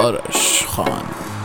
آرش خان.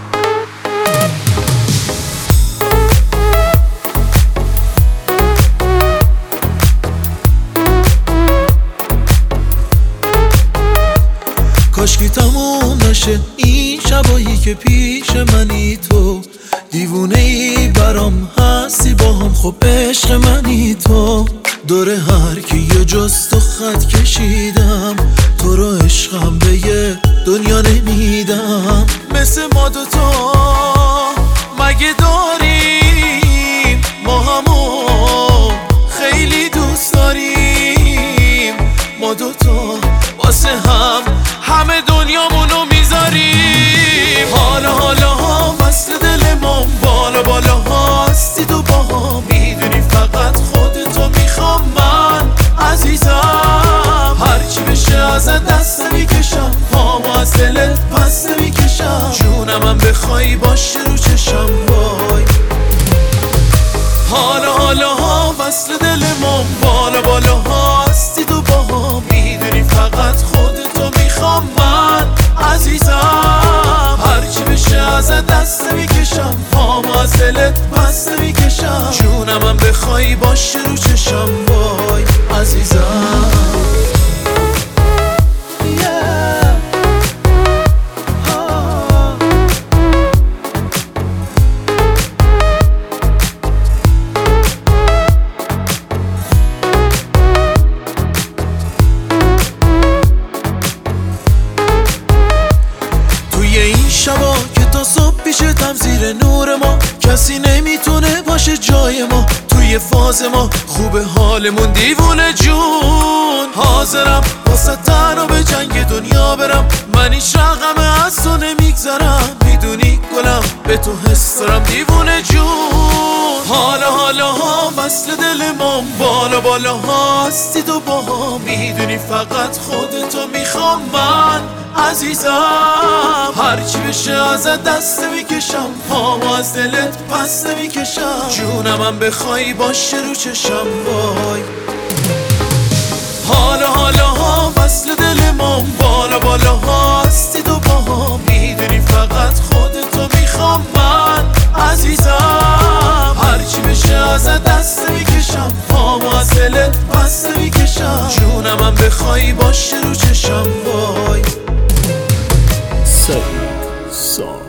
کاشکی تموم نشه این شبایی که پیش منی، تو دیوونه ای برام هستی با هم، خب عشق منی تو. دور هر کی یه جز تو خط کشیدم، تو رو عشقم به یه دنیا نمیدم. مثل ما دوتا مگه داریم، ما همو خیلی دوست داریم. ما دوتا واسه هم همه دنیامونو میذاریم. حالا وصل دل ما بالا بالا هستی تو با هم، میدونی فقط خودتو میخوام من عزیزم. هرچی بشه ازت دست نمیکشم، پامو از دلت پس نمیکشم. جونمم بخوای باشه رو چشم وای. حالا وصل دل ما بالا بالا هستی تو با هم، میدونی فقط خودتو میخوام من عزیزم. هرچی بشه ازت دست نمیکشم، پامو از دلت پس نمیکشم. جونمم بخوای باشه رو چشم وای عزیزم. این شبا که تا صبح پیشتم زیر نور ما، کسی نمیتونه باشه جای ما. توی فاز ما خوب حالمون دیوونه جون. حاضرم واسه تنها به جنگ دنیا برم، من هیچ رقم از تو نمیگذرم. میدونی گلم به تو حس دارم دیوونه جون. حالا وصل دل ما بالا بالا هستی تو با هم، میدونی فقط خودتو میخوام من عزیزم. هرچی بشه ازت دست نمیکشم، پامو از دلت پس نمیکشم. جونمم بخوای باشه رو چشم وای. حالا وصل دل ما بالا بالا هستی تو با هم، میدونی فقط خودتو میخوام من عزیزم. هرچی بشه ازت دست نمیکشم، پامو از دلت پس نمیکشم. جونمم بخوای باشه رو چشم وای. سعید سام.